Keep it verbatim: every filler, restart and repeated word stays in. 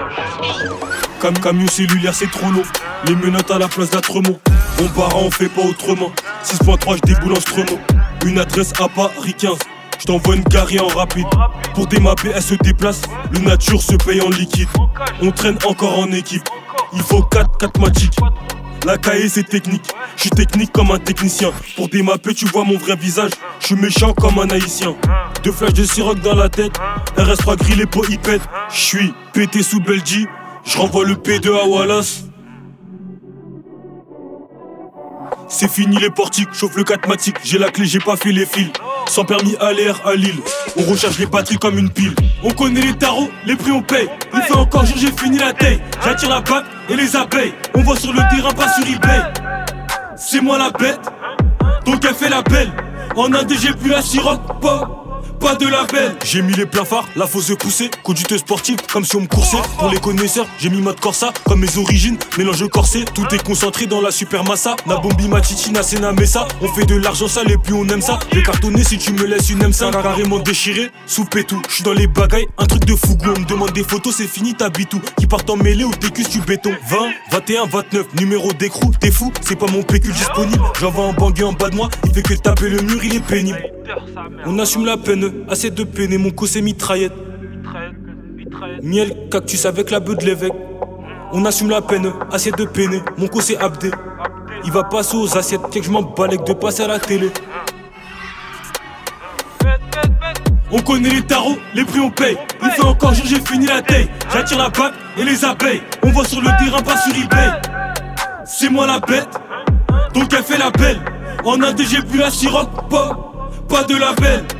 Comme camion cellulaire c'est trop long. Les menottes à la place d'Atremont. Bon para on fait pas autrement. six point trois je déboule en Stremo. Une adresse à Paris quinze. Je t'envoie une carrière en rapide. Pour démapper elle se déplace. Le nature se paye en liquide. On traîne encore en équipe. Il faut quatre quatre matiques. La cahier c'est technique. Je suis technique comme un technicien. Pour démapper tu vois mon vrai visage. Je suis méchant comme un haïtien. Deux flashs de Ciroc dans la tête. R S trois grillé pour y pète. Je suis pété sous Belgique. Je renvoie le P deux à Wallace. C'est fini les portiques, chauffe le catmatique. J'ai la clé, j'ai pas fait les fils. Sans permis à l'air à Lille. On recharge les batteries comme une pile. On connaît les tarots, les prix on paye. Il fait encore jour, j'ai fini la taille. J'attire la bague et les abeilles. On voit sur le terrain, pas sur eBay. C'est moi la bête, donc elle fait la belle. En Inde j'ai plus la Ciroc, pas Pas de label. J'ai mis les pleins phares, la fausse de poussée. Conduite sportive, comme si on me coursait. Pour les connaisseurs, j'ai mis mode Corsa. Comme mes origines, mélange corsé. Tout est concentré dans la super massa. Nabombi, Matichi, Nasena, Messa. On fait de l'argent sale et puis on aime ça. J'ai cartonné si tu me laisses une M cinq. Carrément déchiré, sous pétou. J'suis dans les bagailles, un truc de fougou. On me demande des photos, c'est fini, t'habites où? Qui partent en mêlée ou t'es du béton. Vingt, vingt et un, vingt-neuf, numéro d'écrou. T'es fou, c'est pas mon pécule disponible. J'envoie un bangué en bas de moi. Il fait que taper le mur, il est pénible. On assume la peine, assez de peine et mon co c'est mitraillette. Miel, cactus avec la beuh de l'évêque. On assume la peine, assez de peine, mon co c'est Abdé. Il va passer aux assiettes, que je m'en balèque de passer à la télé. On connaît les tarots, les prix on paye. Il fait encore jour, j'ai fini la taille. J'attire la bague et les abeilles. On voit sur le terrain, pas sur eBay. C'est moi la bête, donc elle fait la belle. En Inde j'ai plus la Ciroc, pas, pas de label.